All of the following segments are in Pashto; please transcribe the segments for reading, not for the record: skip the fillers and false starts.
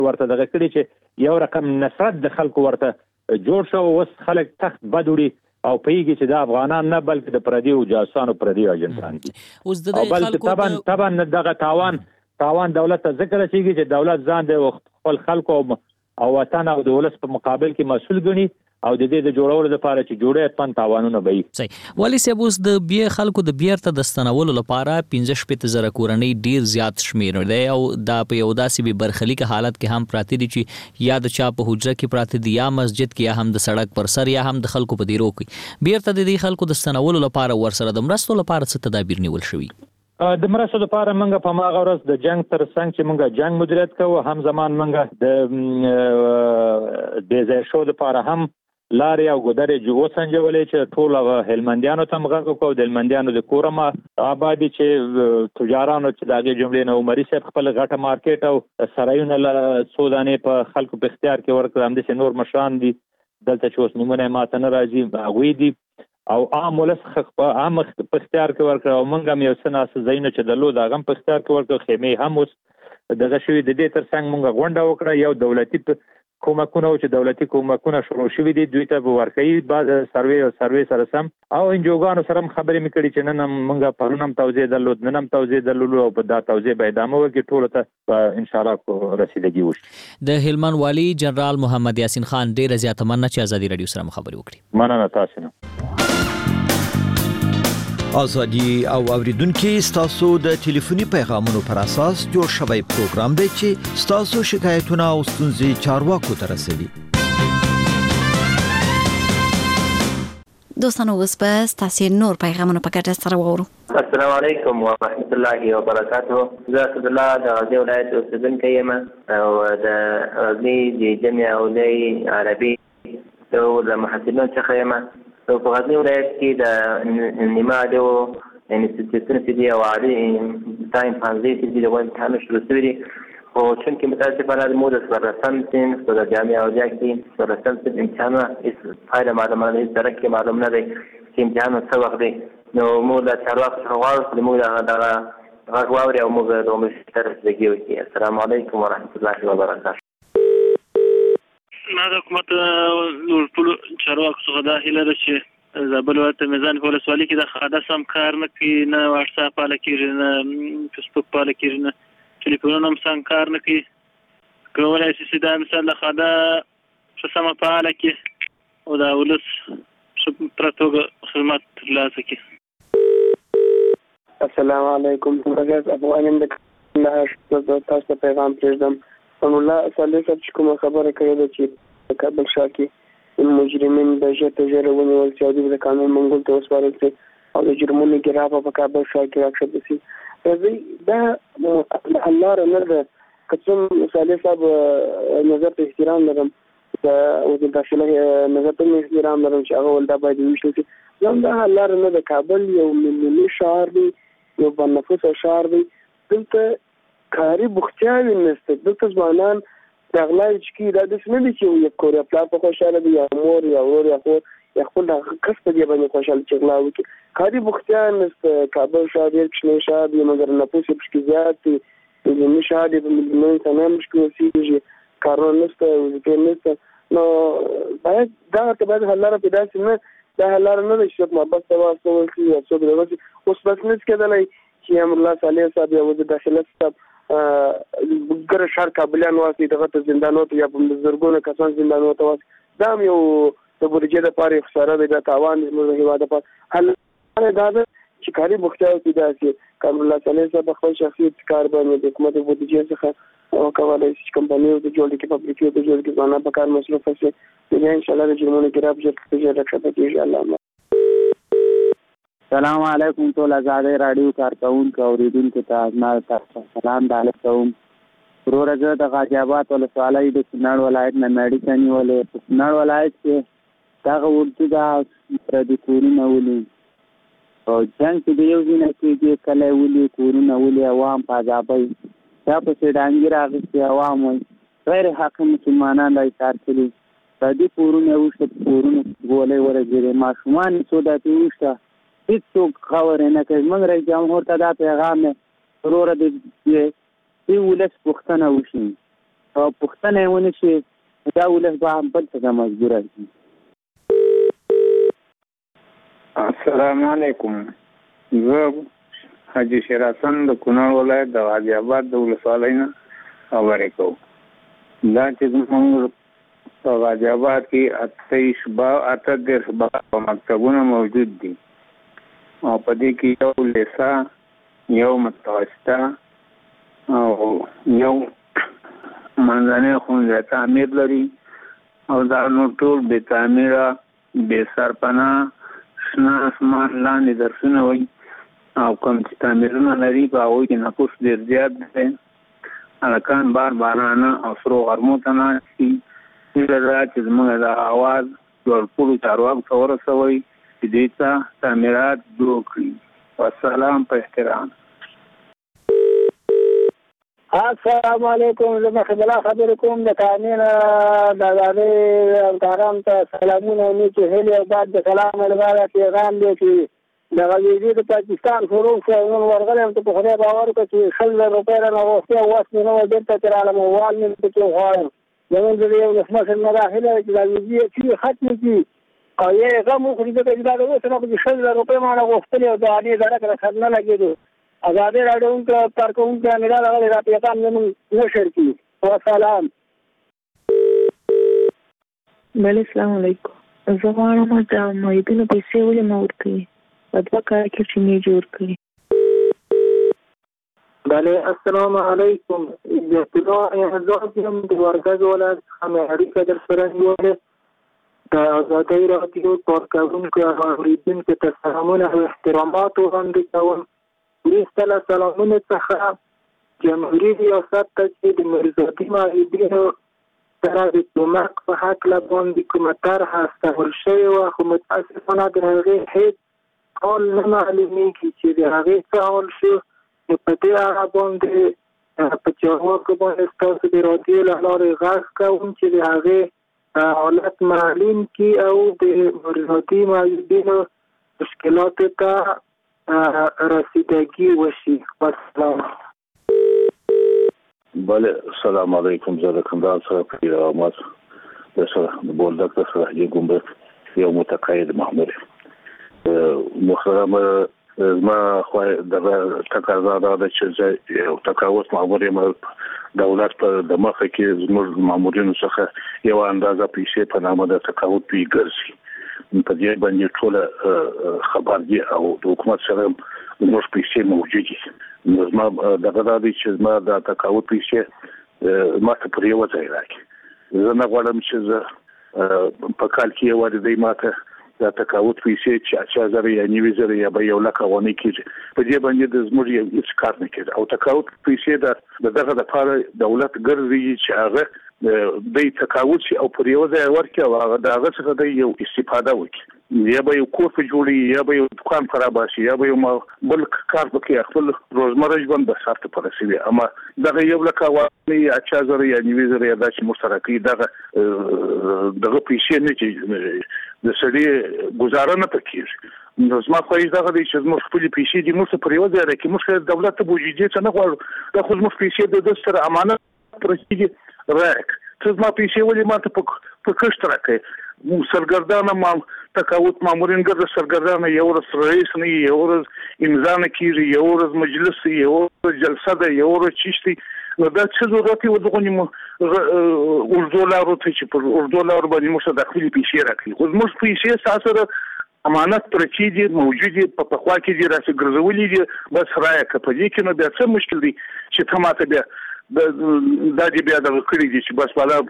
ورته دغه کړي چې یو رقم نصرت د خلکو ورته جوړ شو. اوس خلک تخت بد وړي او پیږي چې د افغانان نه بلکې د پردیو جاسوسانو پردیو ایجنټان دي. اوس د خلکو طبعا دغه تاوان دولت ته ذکر رسیږي چې دولت ځان د خپل خلکو او وطن او د ولس په مقابل کې مسؤل ګڼي او د دې د جوړولو لپاره چې جوړه پن تاوانونه به صحیح. ولی صاحب اوس د بیا خلکو د بیرته د ستنولو لپاره 15,000 کورنۍ ډیر زیات شمیر دی او دا په یو داسې به برخلیک حالت کې هم پراته دي چې یا د چا په حجره کې پراته دي یا مسجد کې یا هم د سړک پر سر یا هم د خلکو په دیرو کې. بیرته د دې خلکو د ستنولو لپاره ورسره د مرستو لپاره څه تدابیر نیول شوي؟ د مرستو لپاره موږ په ماغه ورځ د جنگ تر څنګ چې موږ جنگ مدیریت کوو هم زمان موږ د ځای شو لپاره هم لارې او ګودرې جو سنجولې چې ټول هلمندیانو ته مغه کو د هلمندیانو د کورما آبادی چې تجارانو چې دغه جملې نو عمرې صاحب خپل غټه مارکیټ او سرایونه سودانې په خلکو په اختیار کې ورکړل. هم د نور مشران دي دلته چې اوس نمونه ماته نه راځي هغه دي او عام ولس عام په اختیار کې ورکړل او موږ هم یو سناس زینو چې د لو دغه په اختیار کې ورکړل. خیمه هم اوس دغه شوی د دې تر څنګ موږ غونډه وکړه یو دولتي کومکونه او چې دولتي کومکونه شروع شوي دي دوی ته ورکړي بعد سروې سره سم او انجوګانو سره خبرې میکړي چې نن موږ پرونم توزیع درلود نن هم توزیع درلود او په دا توزیع به ادامه وکړي ټول ته ان شاء الله رسیدګي وشي. د هلمند والی جنرال محمد یاسین خان ډیر زیات مننه چې ازادي رادیو سره خبرې وکړي. مننه تاسو نه. ازادي او اوریدونکو ستاسو د ټلیفوني پیغامونو پر اساس جوړ شوی پروګرام دی چې ستاسو شکایتونه او ستونزې چارواکو ته رسوي. دوستانو اوس به ستاسو نور پیغامونه په ګډه سره وورو. السلام علیکم ورحمت الله وبرکاته. زه عبد الله د غزنی ولایت اوسیدونکی یم او د غزنی د جامعه اولي عربي او د محصلینو څخه یم. په غزنی ولایت کې د نیمه د انسټیټیوټونو چې دی او عالي تایم پانځي چې دی د امتحان شروع شوی دی او چې متاسفانه د مو د څلورم صنف د جامعه اولیا کې څلورم صنف امتحان هیڅ فایده معلومه نه ده چې معلوم نه دی چې امتحان څه وخت دی. نو مو د چارواکو څخه غواړو چې موږ دغه غږ واوري او موږ د عمر سره رسیدګي وکړي. السلام علیکم ورحمت الله وبرکاته. ما د حکومت ټول چارواکو څخه دا هیله ده چې زابل ولایت میزان په ولسوالۍ کې د خاده سم کار نه کوي نه واتس اپ پاله کېږي نه فیسبوک پاله کېږي نه ټلیفونونه هم سم کار نه کوي. کولی شي چې دا مثال د خاده ښه سمه فعاله کړي او د ولس ښه پوره توګه خدمات ترلاسه کړي. السلام علیکم. افغانان د تاسو پیغام پرېږدم. الله صلی صاحب چې کومه خبره کړې ده چې کابل ښار کې مجرمین د ژر ونیول شي او د قانون منګول ته وسپارل شي او د جرمونو ګراف په کابل ښار کې راکښته شي. دا الله نه ده که څوم صلی صاحب نظر ته احترام لرم د وزیر داخله نظر ته احترام لرم چې هغه ولدا باید وشي چې دا الله نه ده. کابل یو ملي ښار دی یو بنفسه ښار دی. دلته کاری بوختیاوی نسته. دلته ځوانان د اغلای چې دا د څه نه دي چې یو کور خپل په خوشاله دي یا مور یا ور یا خو یا خپل د کس په دی باندې خوشاله چې اغلا وکړي. کاری بوختیا نسته. کابل ښار ډېر کوچنی ښار دی مګر نفوس یې پکې زیات دی. د ملي ښار دی په ملي تمام مشکل اوسېږي کارونه نسته وظیفې نسته. نو باید دا ته باید حل لاره پیدا شي. نه دا حل لاره نه ده چې څوک محبت ته واستول شي یا څوک دغسې اوس بس نشي کېدلی چې امرالله صالح صاحب یا وزیر داخله صاحب ګره شهر کابلیان واسي دغه ته زندانو ته یا په زرګونو کسان زندانو ته واسي. دا یو د بودیجې لپاره خساره دی. دا تاوان زموږ هیواد لپاره حل دا ده چې کاري بوختیا پیدا شي. امرالله صالح صاحب خپل شخصي کار باندې د حکومت بودیجې څخه کولی شي چې کمپنیو ته جوړ کړي فابریکې ته جوړ کړي ځوانان په کار مصروف شي. بیا انشاءالله د جرمونو ګراف ژر راکښته کېږي. الله السلام علیکم ټول ازادي رادیو کارکونکو اوریدونکو ته ما تاسو سلام دعا کوم. ورور زه د غازی آباد ولسوالۍ د کونړ ولایت نه مېډیسن ولې په کونړ ولایت کې دا ورته دا پردي کورونه ولې او څنګه چې یو ځینې کې کله ولې کورونه ولې عوام په عذابای دا په سیډانګي راغلي عوام غیر حق مسلمانان لای کار کوي. پردي کورونه وشته کورونه ګولې ورګره ماشومان سوداتي وشته هیڅوک خبرې نه کوي. موږ رئیس جمهور ته دا پیغام ورور دی چې ولس پوښتنه وشي او پښتنه ونه شي دا ولس به هم بل څه مجبور شي. السلام علیکم. زه حاجی شیر حسن د کونړ ولایت د غازی آباد د ولسوالۍ نه خبرې کوم. دا چې زموږ په غازی آباد کې 38 مکتبونه موجود دي او په دې کې یو لیسا، یو متوسطه او یو منځنی ښوونځی تعمیر لري او دا نور ټول بې تعمیره، بې سرپناه، شنه اسمان لاندې درسونه وایي او کوم چې تعمیرونه لري په هغوی کې نفوس ډېر زیات دی. هلکان بارانه او سرو غرمو ته ناست دي. هیله ده چې زموږ د اواز لوړپوړو چارواکو ته ورسوئ چې دې ته تعمیرات جوړ کړي. والسلام په احترام. السلام علیکم. زه مخبلا خبرې کوم د کانین د ادارې همکارانو ته سلامونه او نیکې هیلې او بعد د سلام لپاره پیغام دی چې د غزیزي د پاکستان شروع شو. نن ورغلی یم ته په خدای باور وکړه چې 100,000 روپۍ رانه غوښتې او وس مې نه وی بېرته چې رالم وال مې پکې وغواړم. زمونږ د یو ولسمشر نه دا هیله ده چې دا ویزې یې چې ختمې کړي او یا یې غم وخوري ځکه چې دا د اوس نه پکې 100,000 روپۍ ما نه غوښتلې او د هغې ډډه کړه خر نه لګېدو. ازادي راډیو کارکوونکي امیر راغلی را پیغام زموږ نشر کړي. وسلام. بله السلام علیکم. زه غواړم د معیدینو پیسې ولې نه ورکوي په 2 کال کې چې مې جوړ کړي. بله السلام علیکم. د اطلاع اعزاز یم د ورګز ولایت څخه مې اړیکه در سره نیولې. د ازادي راډیو کارکوونکو او اورېدونکو ته سلامونه او احترامات وړاندې کوم. وروسته له سلامونو څخه جمهوري ریاست ته چې د مرزادي معیدینو سره د کومک په هکله باندې کومه طرحه استول شوې وه، خو متاسفانه د هغې هېڅ حال نه معلومېږي چې د هغې څه حال شو. نو په دې اړه باندې په چارواکو باندې ستاسو د راډیو له لارې غږ کوم چې د هغې حالت معلوم کړي او د مرزادي معیدینو مشکلاتو ته رسیدگی وشي. والسلام. بله السلام علیکم. زه د کندهار څخه پیغامات د بولدک څخه حاجي ګمرک یو متقاعد محمود محترم. زما خو د تقاضا دا ده چې زه یو تقاعد مامور یم. دولت په د مخه کې زموږ مامورینو څخه یو اندازه پیسې په نامه د تقاعد پی ګرځي. په دې باندې ټول خبر دي او د حکومت سره موږ پیسې موجود دي. نو زما دغه دا دی چې زما د تقاعد پیسې ما ته پر یو ځای راکړي. زه نه غواړم چې زه په کال کې یو وارې دی ما ته د تقاعد پیسې چې 8,000 یا 9,000 یا به 1,00,000 ونه کېږي. په دې باندې د زموږ یو هېڅ کار نه کېږي او تقاعد پیسې د دغه دپاره دولت ګرځي چې هغه د تقاعد شي او پر یو ځای ورکړي او هغه د هغه څخه د یو استفاده وکړي. یا به یو کور په جوړي، یا به یو دکان خراب شي، یا به یو بل کار پکې خپل روزمره ژوند به سخت پر رسوي. اما دغه 1,00,000 ونه 8,000 یا 9,000 یا د مشترکي دغه پیسې نه چې د سړي گزاره نه پکېږي. نو زما خو یې دغه دی چې موږ خپل پیسې دي موږ پر یو ځای راکړي. موږ دولت ته بوجي څه نه غواړو. دا خو موږ پیسې د دستر امانت پرېږدي راک. څه زما پیسې ولې ماته په کښت راکړي. سرګردانه ما تقاعد مامورین ګرځي. سرګردانه یو ورځ رئیس نه، یو ورځ امضا نه کېږي، یو ورځ مجلس، یو ورځ جلسه ده، یو ورځ چیشتي. نو دا څه ضرورت یې ودغه اردو لارو ته چې پر اردو لارو باندې موږ د خپلې پیسې راکړي. خو زموږ پیسې ستاسو سره امانت پرچې دي، موجود دي، په پخوا کې دي، راسې ګرځولي دي. بس رایه په دې کې نو بیا څه مشکل دی چې ته ماته بیا دا دې بیا دغه کړي دي چې بس بالا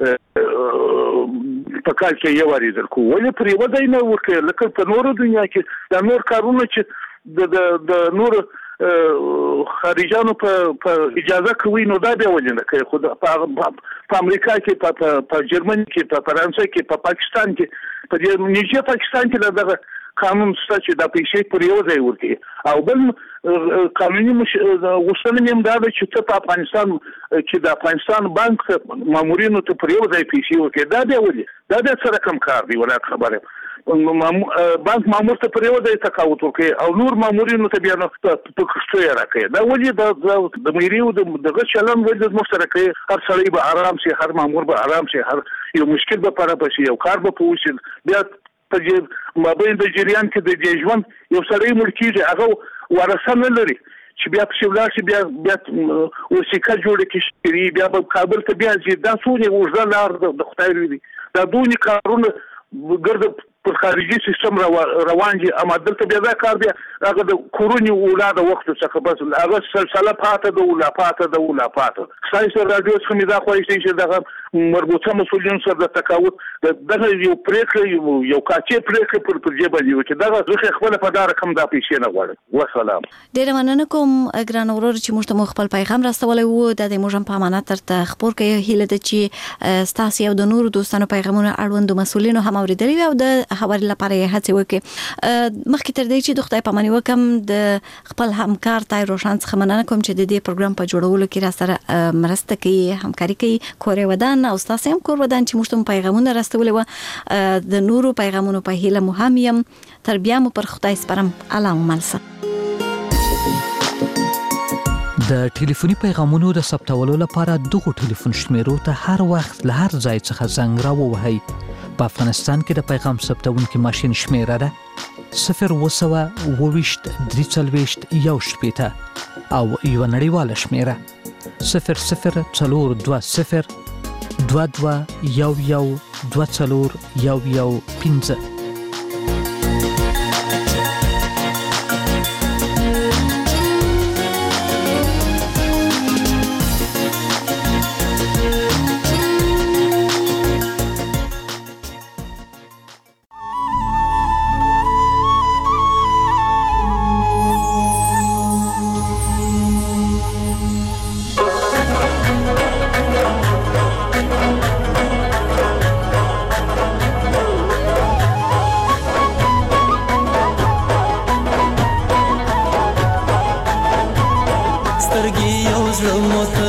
په کال کې یو وارې درکو. ولې پر یوه ځای نه ورکړې لکه په نورو دنیا کې دا نور کارونه چې د نور خارجانو په اجازه کوي نو دا بیا ولې نه کوي. خو په امریکا کې، په جرمني کې، په فرانسه کې، په پاکستان کې، په دې نږدې پاکستان کې دغه قانون شته چې دا پیسې پر یو ځای ورکړي. او بل قانوني غوښتنه مې هم دا ده چې ته په افغانستان کې د افغانستان بانک مامورینو ته پر یو ځای پیسې ورکړي. دا بیا ولې؟ دا بیا څه رقم کار دی؟ ولا خبره بانک مامور ته پریو د تقاوت وکي او نور مامورینو ته بیا په کښته راکړي دا ولې د میریو دغه چلن ولې مشترکه هر سړی به آرام شي هر مامور به آرام شي هر یو مشکل به پر پشي یو کار به پوښي بیا په مابین د جریان کې د ژوند یو سړی مړ کیږي هغه ورثه نه لري چې بیا په شولار شي بیا وسیکه جوړ کړي بیا په کابل ته بیا چې دا څونه وژل لار د خدای لري دا دونی کارونه ګرځي پر خارجي سیستم روان دي اما دلته بیا دا کار بیا هغه د کورونی اولاده وخت څخه بس هغه سلسله پاته د اولا پاته ساينس رادیو څخه دا خوښ شي چې دغه مربوطه مسولین سره د تقاوت دغه یو پریکړه یو کاچې پریکړه پر جبه دی چې دغه ځکه خپل په دار کم دا پیښې نه غواړي والسلام ډیر مننه کوم ګران اورور چې موږ ته خپل پیغام راستولای وو د موږ په امانت ترته خبر کوي هیله د چې ستاسو او د نور دوستانو پیغامونه اړوند مسولینو هم اوریدلی او د خبرې لپاره یې هڅه وکړي مخکې تر دې چې د خدای پاماني وکم د خپل همکار تای روشن څخه مننه کوم چې د دې پروګرام په جوړولو کې را سره مرسته کوي همکاري کوي کورې ودان او تاسو هم کور ودان چې موږ ته پیغامونه راستولې و د نورو پیغامونو په هیله مهمیم تر بیا مو پر خدای سپارم الله ملسه د ټلیفوني پیغامونو د ثبتولو لپاره دغه ټلیفون شمیرو ته هر وخت له هر ځای څخه زنګ راووهئ په افغانستان کې د پیغام ثبتونکو ماشين شمیره ده 020 340 یو شپېته او یو نړیواله شمیره 0020 22 11 15 سترګې یو زړه مو